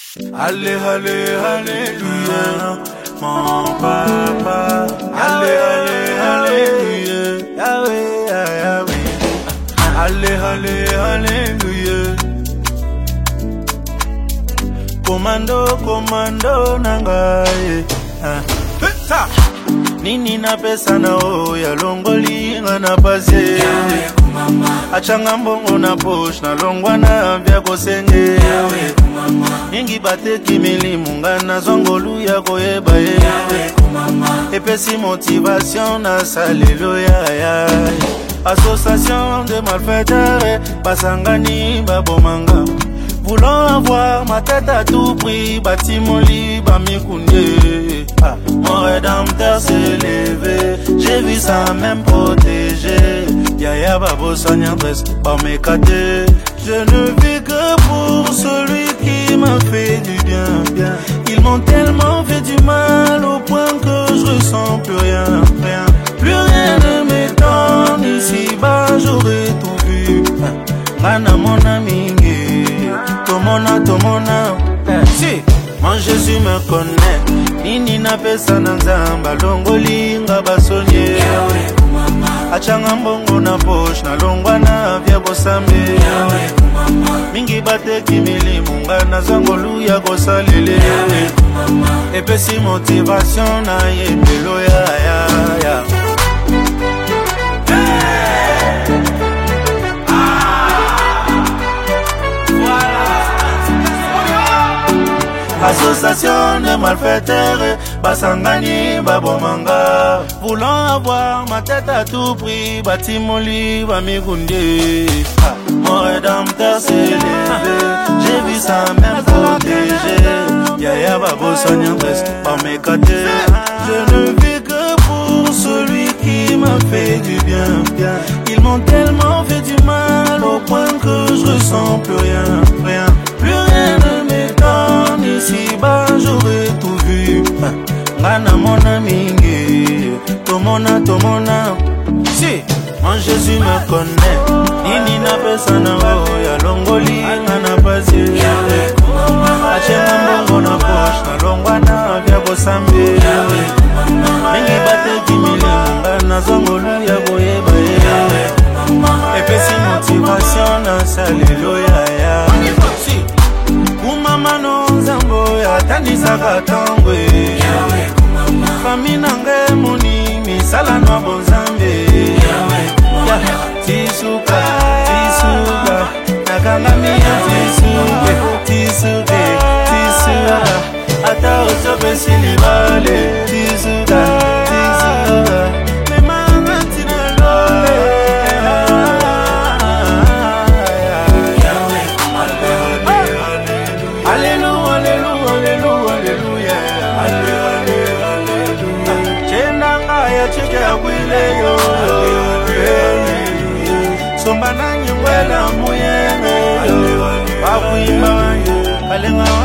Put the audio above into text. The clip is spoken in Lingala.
Allez, allez, alléluia, mon papa. Allez, allez, alléluia, Yahweh, Yahweh. Allez, allez, alléluia. Commando, commando, nangaye. Nini na pesa na oya longoli na pase. Achanga mbongo na posh na longwana vya kosenge. Ingi bate kimili mungana zongolu ya koyeba ye. Epesi motivation na saleluya ya. Association de malfaiteurs basangani babomanga. Voulant avoir ma tête à tout prix, batimoli bamikundé. Mon rédempteur s'est levé, j'ai vu ça même protégé. Yaya babo sognadresse, par mes catés. Je ne vis que pour celui qui m'a fait du bien. Ils m'ont tellement fait du mal au point que je ressens plus rien, rien. Plus rien ne m'étonne, ici-bas j'aurais tout vu. Mana mon ami, tomona, si, mon Jésus me connaît. Nini na pesa na nzamba, longoli nga basonye. Achanga mbongo na posh, na longwana vya bosambe. Mingi bate kimili munga na zangolu ya kosalele. Epesi motivation na yebelo ya. Association de malfaiteurs, basangani babomanga. Voulant avoir ma tête à tout prix, batimoli bamikundé. Mon rédempteur s'est levé, j'ai vu ça même protégé. Yaya babo sognadresse, par mes catés. Je ne vis que pour celui qui m'a fait du bien. Ils m'ont tellement fait du mal au point que je ressens plus rien, rien. Plus rien ne m'étonne, ici-bas j'aurais tout vu. Ngana mon ami, tomona. Si, mon Jésus me connaît. Nini na pesa na oya longoli ngana pasi. Achenga mbongo na posh na longwana vya bosambe. Mingi bate kimili ngana zongolu ya koyeba ye. Epesi motivation na saleluya ya. Kumamano nzambo ya tanisaka tangwe. Famina nge muni misala na bonzambe. Tisuka nakanga miya tisuke ata osobe silibale tisuka memanga tinalo. Sombana nyengwela muyenge, bakuimba alenga